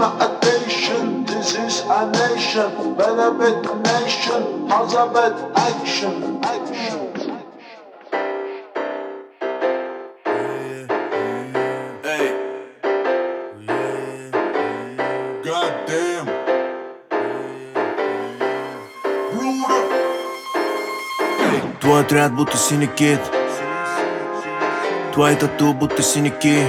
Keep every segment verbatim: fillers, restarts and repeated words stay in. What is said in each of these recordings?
my attention. This is a nation, benefit nation, Elizabeth action, action. Goddamn. Твой отряд будто синий кит, твои тату будто синяки,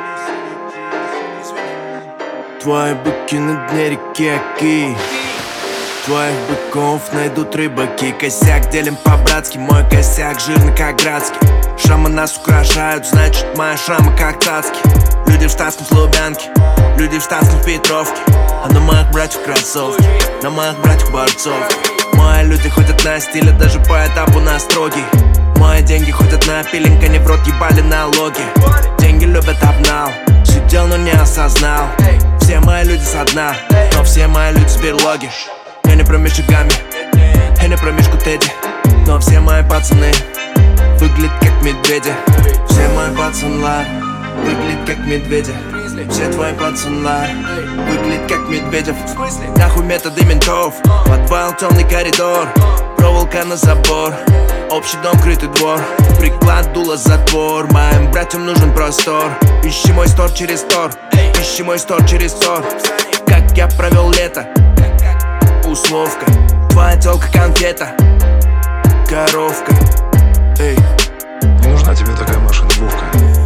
твои быки на дне реки Оки. Твоих быков найдут рыбаки. Косяк делим по-братски, мой косяк жирный как градский. Шрамы нас украшают, значит мои шрамы как цацки. Люди в штатском с Лубянки, люди в штатском в Петровке. А на моих братьев кроссовки, на моих братьев борцов. Мои люди ходят на стиле, даже по этапу на строгий. Мои деньги ходят на пилинг, они в рот ебали налоги. Деньги любят обнал, сидел, но не осознал. Все мои люди со дна, но все мои люди с берлоги. Я не промеж шагами, я не промеж Тедди, но все мои пацаны выглядят как медведи. Все мои пацаны выглядят как медведи. Все твои пацаны выглядят как медведев. Нахуй методы ментов, подвал, темный коридор, проволока на забор, общий дом, крытый двор, приклад, дуло, затвор. Моим братьям нужен простор. Ищи мой стор через тор, ищи мой стор через тор. Как я провел лето, условка, твоя тёлка конфета, коровка. Эй. Не нужна тебе такая машина-бувка.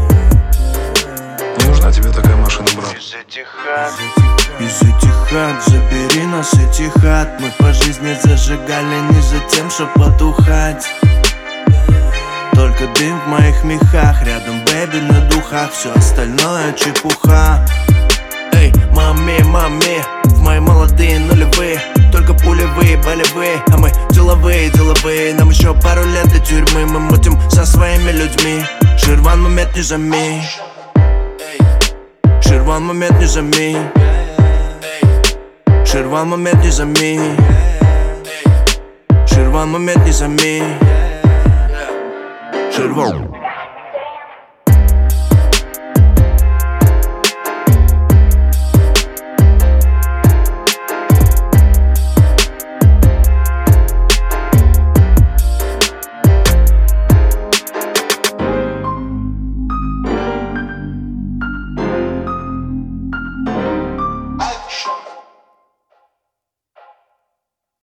Не нужна тебе такая машина, брат. Из этих хат, из этих хат, забери нас этих хат. Мы по жизни зажигали не за тем, чтоб потухать. Только дым в моих мехах, рядом бэби на духах, все остальное чепуха. Эй, маме, маме, в мои молодые нулевые, только пулевые, болевые, а мы деловые, деловые. Нам еще пару лет до тюрьмы, мы мутим со своими людьми. Ширван, момент не жми, Ширван, момент не жми, Ширван, момент не жми, Ширван, момент не жми, Ширван.